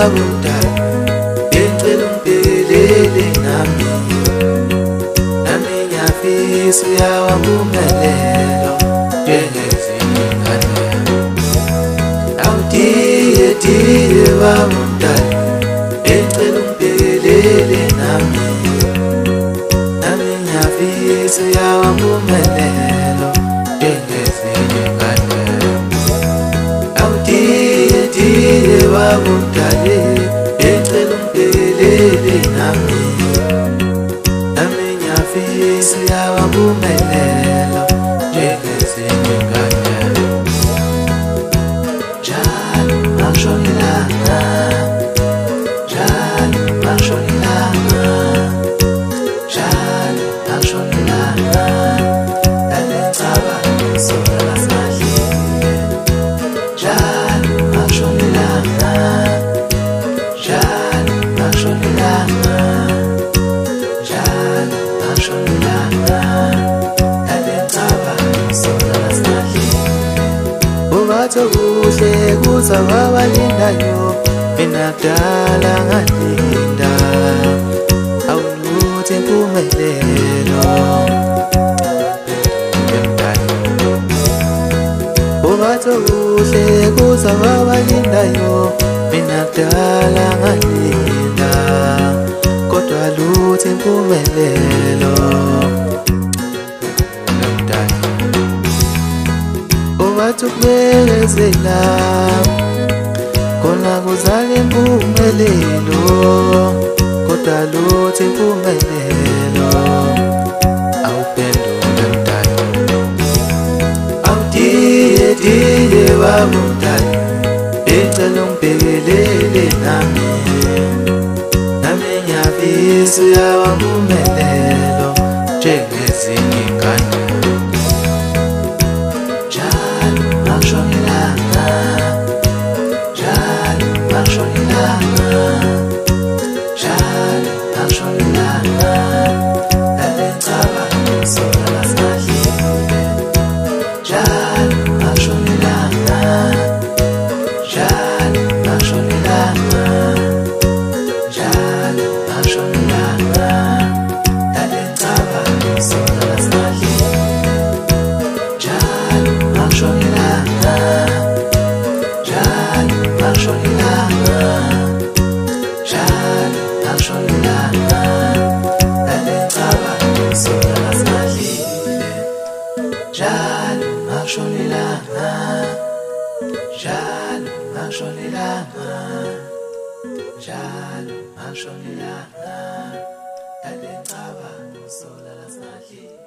wakudala ngicela ungibhekelele nami ngiyafisa uyawampumelelo njengezinye ingane awudiye wakudala ngicela ungibhekelele nami ngiyafisa uyawampumelelo njengezinye ingane awudiye wakudala ngicela ungibhekelele nami ngiyafisa uyawampumelelo njengezinye ingane njalo angishonelanga njalo angishonelanga njalo angishonelanga ngicabanga sona lasidlile njalo angishonelanga njalo angishonelanga njalo angishonelanga ngicabanga sona lasidlile ubathi kuhle kuza wabalindayo mina kudala ngalinda awuluthi impumelelo ubathi kuhle kuza wabalindayo mina kudala ngalinda kodwa luthi impumelelo ubathi ukubekezela khona kuzala impumelelo kodwa luthi impumelelo awuphendule mdala awudiye wakudala ngicela ungibhekelele nami ngiyafisa uyawampumelelo njengezinye ingane njalo angishonelanga njalo angishonelanga njalo angishonelanga ngicabanga sona lasidlile njalo angishonelanga njalo angishonelanga njalo angishonelanga ngicabanga sona lasidlile njalo angishonelanga njalo angishonelanga njalo angishonelanga ngicabanga sona lasidlile njalo angishonelanga njalo angishonelanga njalo angishonelanga ngicabanga sona lasidlile